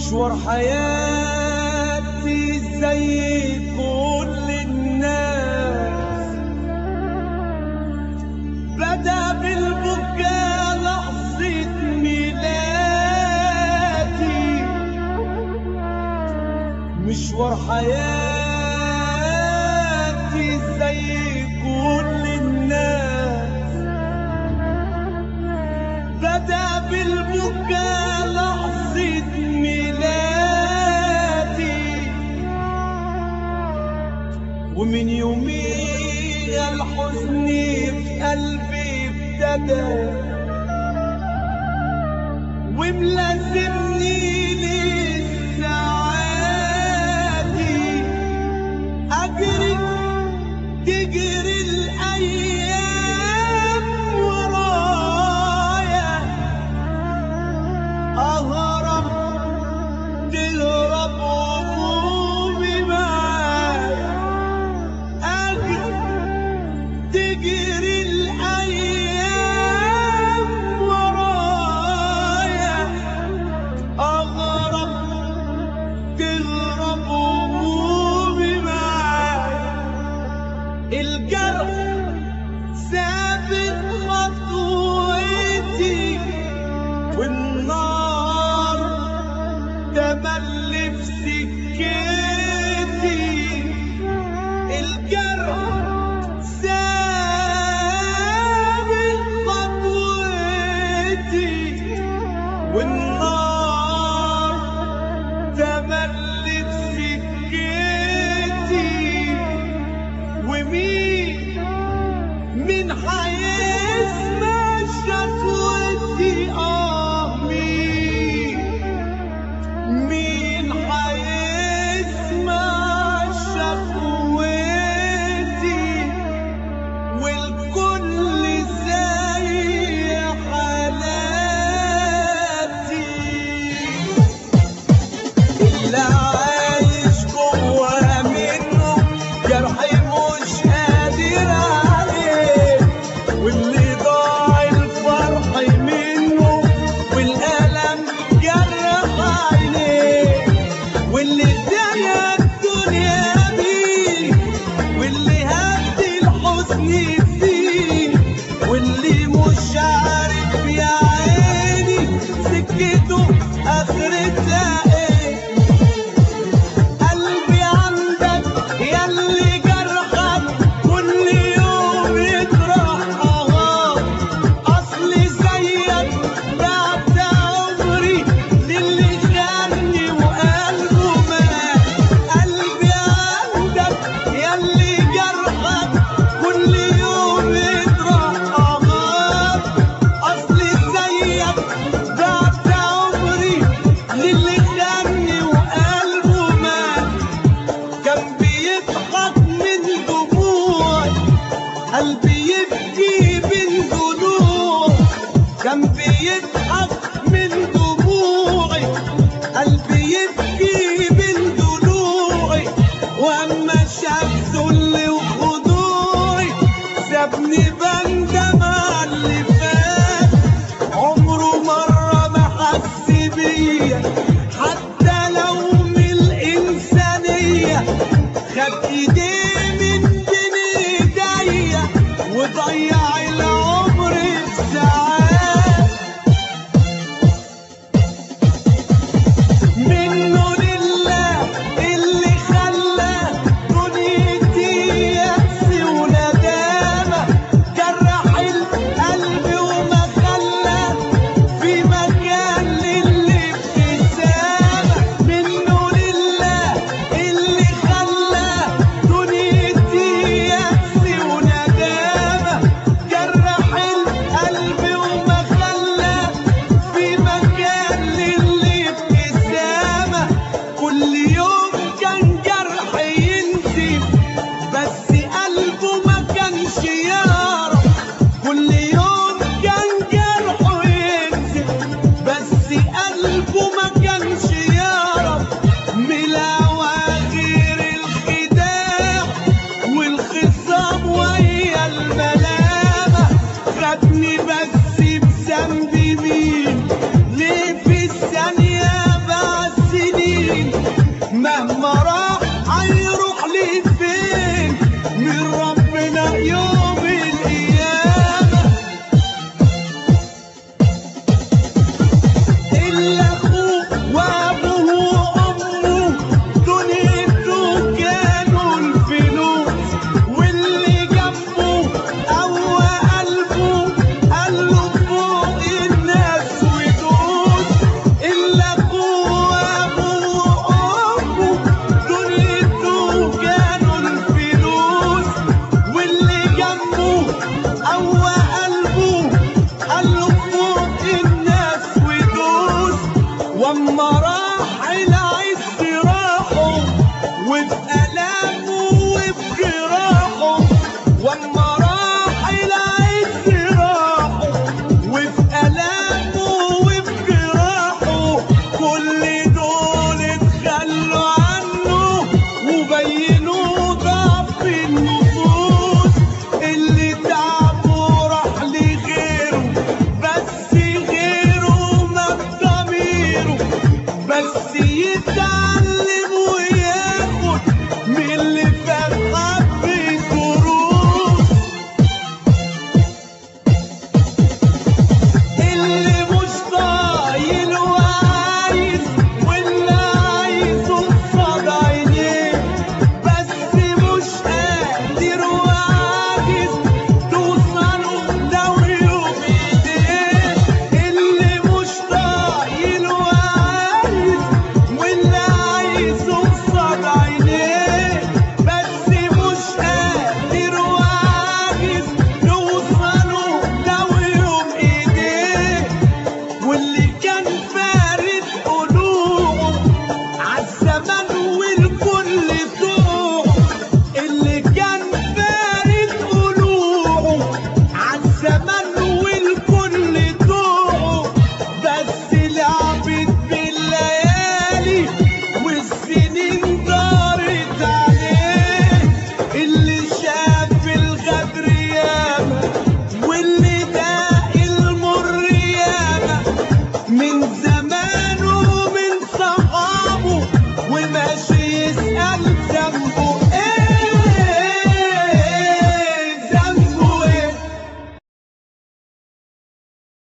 مشوار حياتي زي كل الناس، بدأ بالبكاء لحظة ميلادي. مشوار حياتي زي كل الناس، بدأ بالبكاء لحظة ميلادي. ومن يوميها الحزن في قلبي ابتدى، وملازمني لسه عادي. أجري تجري الأيام ورايا، أهرب تهرب همومي معايا. أجري تجري الأيام ورايا، أغرب تهرب همومي معايا. الجرح ثابت خطوتي، والنار تملي في سكتي. الجرح ثابت خطوتي، والنار تملي في سكتي. ومين حيسمع شكوتي؟ مين حيسمع شكوتي؟ والكل زي حالاتي. اللي عايش جوا منه جرحي مش قادر عليه، واللي ضاع الفرح منه والألم جرح عينيه، واللي ادانا الدنيا بيه، واللي هد الحزن فيه، واللي مش عارف يا عيني سكته آخرتها ايه. قلبي عندك ياللي جرحك كل يوم يجرح. أصلي زيك بعت عمري للي خاني وقلبه مات. قلبي عندك ياللي جرحك كل يوم يجرح. أصلي زيك بعت عمري للي خاني وقلبه مات. كان بيضحك من دموعي، قلبي يبكي من ضلوع. كان بيضحك من دموعي، قلبي يبكي من ضلوعي. واما شاف ذلي وخضوعي سابني بندم على اللي فات. عمره مرة ما حس بيا حتى لو من الإنسانية. خد ايديه من بين ايديا وضيع